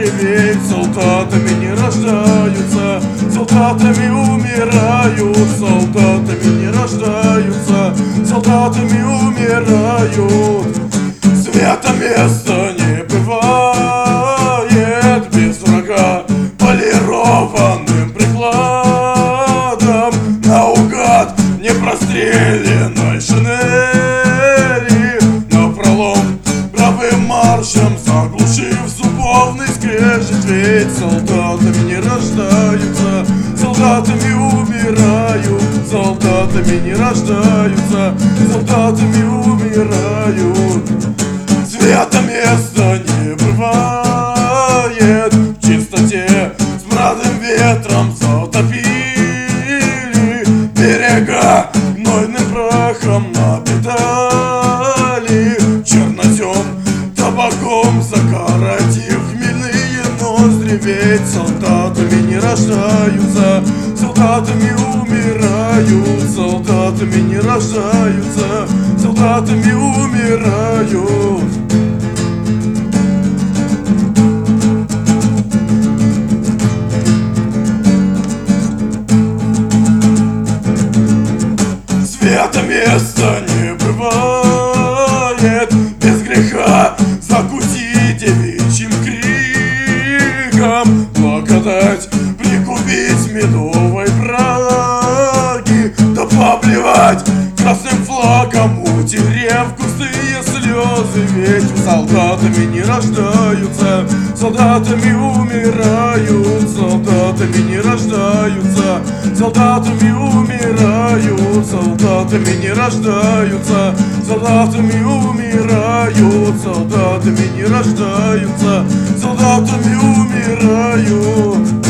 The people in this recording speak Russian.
реветь. Солдатами не рождаются, солдатами умирают. Солдатами не рождаются, солдатами умирают. Света места не бывает без врага. Полированным прикладом наугад непрострелянной шинели напролом правым маршем заглушив зубовный скрежет. Ведь солдатами не рождаются, солдатами умирают. Солдатами не рождаются, солдатами умирают. Света места не бывает в чистоте, смрадным ветром затопили берега, гнойным прахом напитали, чернозем табаком закоротив хмельные ноздри. Ведь солдатами не рождаются, солдатами умирают. Солдатами не рождаются, солдатами умирают. Света места не бывает без греха. Закусить девичьим криком, благодать прикупить медовой браги, да поплевать красным флагом, утерев густые слезы. Ведь солдатами не рождаются, солдатами умирают. Солдатами не рождаются, солдатами умирают. Солдатами не рождаются, солдатами умирают. Солдатами не рождаются, солдатами умирают.